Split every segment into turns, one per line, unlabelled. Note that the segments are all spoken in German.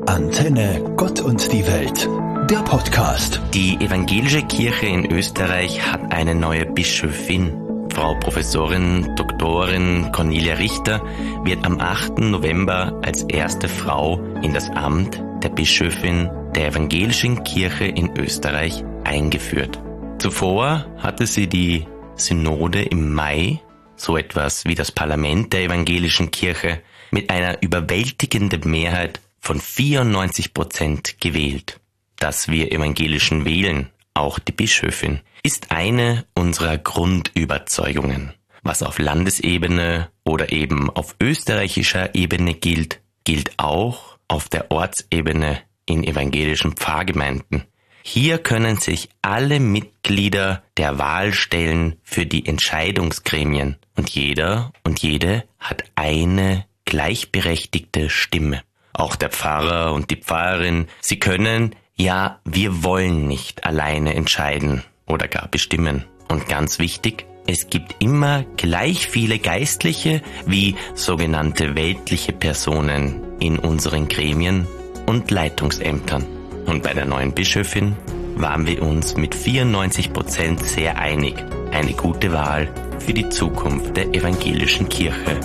Antenne Gott und die Welt, der Podcast.
Die evangelische Kirche in Österreich hat eine neue Bischöfin. Frau Professorin Doktorin Cornelia Richter wird am 8. November als erste Frau in das Amt der Bischöfin der evangelischen Kirche in Österreich eingeführt. Zuvor hatte sie die Synode im Mai, so etwas wie das Parlament der evangelischen Kirche, mit einer überwältigenden Mehrheit von 94% gewählt. Dass wir Evangelischen wählen, auch die Bischöfin, ist eine unserer Grundüberzeugungen. Was auf Landesebene oder eben auf österreichischer Ebene gilt, gilt auch auf der Ortsebene in evangelischen Pfarrgemeinden. Hier können sich alle Mitglieder der Wahl stellen für die Entscheidungsgremien und jeder und jede hat eine gleichberechtigte Stimme. Auch der Pfarrer und die Pfarrerin, sie können, ja, wir wollen nicht alleine entscheiden oder gar bestimmen. Und ganz wichtig, es gibt immer gleich viele Geistliche wie sogenannte weltliche Personen in unseren Gremien und Leitungsämtern. Und bei der neuen Bischöfin waren wir uns mit 94% sehr einig. Eine gute Wahl für die Zukunft der evangelischen Kirche.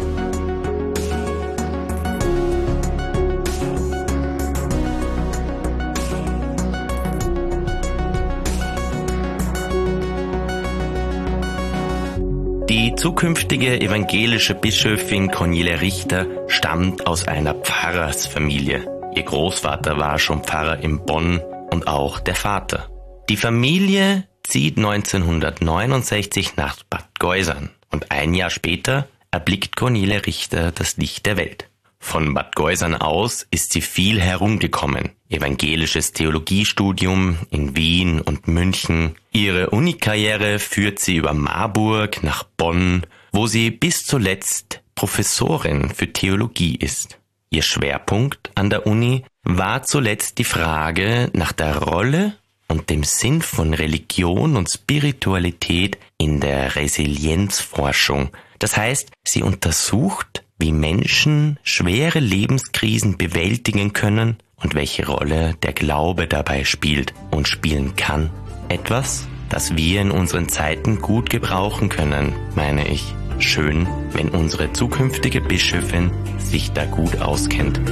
Die zukünftige evangelische Bischöfin Cornelia Richter stammt aus einer Pfarrersfamilie. Ihr Großvater war schon Pfarrer in Bonn und auch der Vater. Die Familie zieht 1969 nach Bad Geusern und ein Jahr später erblickt Cornelia Richter das Licht der Welt. Von Bad Geusern aus ist sie viel herumgekommen. Evangelisches Theologiestudium in Wien und München. Ihre Unikarriere führt sie über Marburg nach Bonn, wo sie bis zuletzt Professorin für Theologie ist. Ihr Schwerpunkt an der Uni war zuletzt die Frage nach der Rolle und dem Sinn von Religion und Spiritualität in der Resilienzforschung. Das heißt, sie untersucht, wie Menschen schwere Lebenskrisen bewältigen können und welche Rolle der Glaube dabei spielt und spielen kann. Etwas, das wir in unseren Zeiten gut gebrauchen können, meine ich. Schön, wenn unsere zukünftige Bischöfin sich da gut auskennt.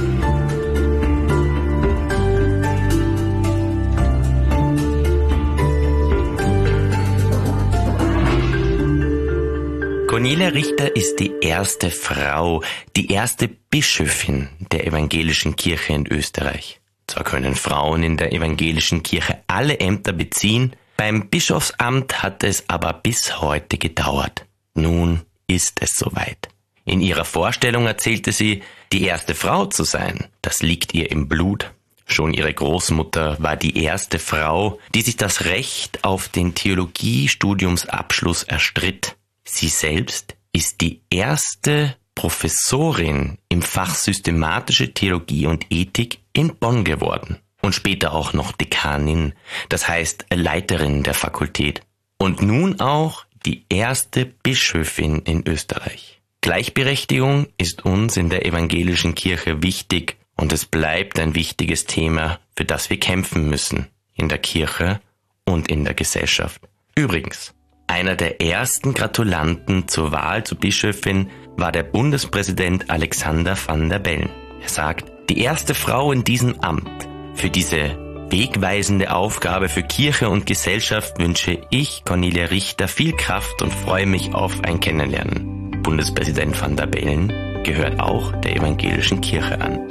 Cornelia Richter ist die erste Frau, die erste Bischöfin der evangelischen Kirche in Österreich. Zwar können Frauen in der evangelischen Kirche alle Ämter beziehen, beim Bischofsamt hat es aber bis heute gedauert. Nun ist es soweit. In ihrer Vorstellung erzählte sie, die erste Frau zu sein. Das liegt ihr im Blut. Schon ihre Großmutter war die erste Frau, die sich das Recht auf den Theologiestudiumsabschluss erstritt. Sie selbst ist die erste Professorin im Fach Systematische Theologie und Ethik in Bonn geworden und später auch noch Dekanin, das heißt Leiterin der Fakultät und nun auch die erste Bischöfin in Österreich. Gleichberechtigung ist uns in der evangelischen Kirche wichtig und es bleibt ein wichtiges Thema, für das wir kämpfen müssen, in der Kirche und in der Gesellschaft. Übrigens, einer der ersten Gratulanten zur Wahl zur Bischöfin war der Bundespräsident Alexander Van der Bellen. Er sagt, die erste Frau in diesem Amt. Für diese wegweisende Aufgabe für Kirche und Gesellschaft wünsche ich Cornelia Richter viel Kraft und freue mich auf ein Kennenlernen. Bundespräsident Van der Bellen gehört auch der evangelischen Kirche an.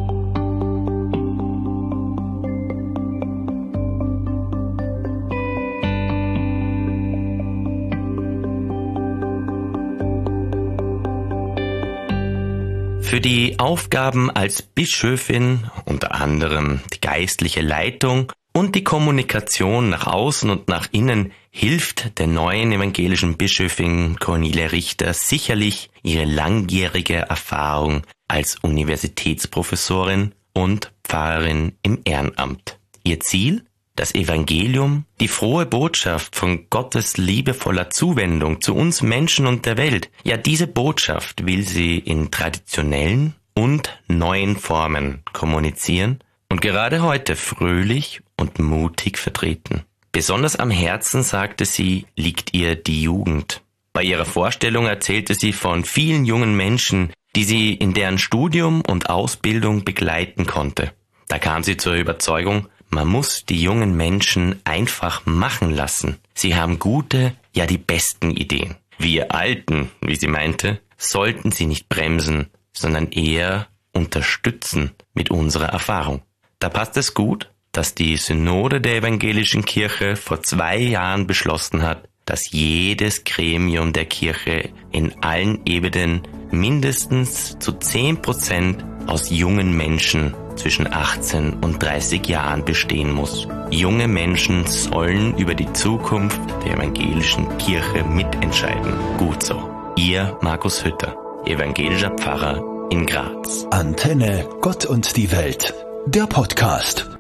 Für die Aufgaben als Bischöfin, unter anderem die geistliche Leitung und die Kommunikation nach außen und nach innen, hilft der neuen evangelischen Bischöfin Cornelia Richter sicherlich ihre langjährige Erfahrung als Universitätsprofessorin und Pfarrerin im Ehrenamt. Ihr Ziel? Das Evangelium, die frohe Botschaft von Gottes liebevoller Zuwendung zu uns Menschen und der Welt. Ja, diese Botschaft will sie in traditionellen und neuen Formen kommunizieren und gerade heute fröhlich und mutig vertreten. Besonders am Herzen, sagte sie, liegt ihr die Jugend. Bei ihrer Vorstellung erzählte sie von vielen jungen Menschen, die sie in deren Studium und Ausbildung begleiten konnte. Da kam sie zur Überzeugung, man muss die jungen Menschen einfach machen lassen. Sie haben gute, ja die besten Ideen. Wir Alten, wie sie meinte, sollten sie nicht bremsen, sondern eher unterstützen mit unserer Erfahrung. Da passt es gut, dass die Synode der Evangelischen Kirche vor 2 Jahren beschlossen hat, dass jedes Gremium der Kirche in allen Ebenen mindestens zu 10% aus jungen Menschen zwischen 18 und 30 Jahren bestehen muss. Junge Menschen sollen über die Zukunft der Evangelischen Kirche mitentscheiden. Gut so. Ihr Markus Hütter, evangelischer Pfarrer in Graz.
Antenne Gott und die Welt, der Podcast.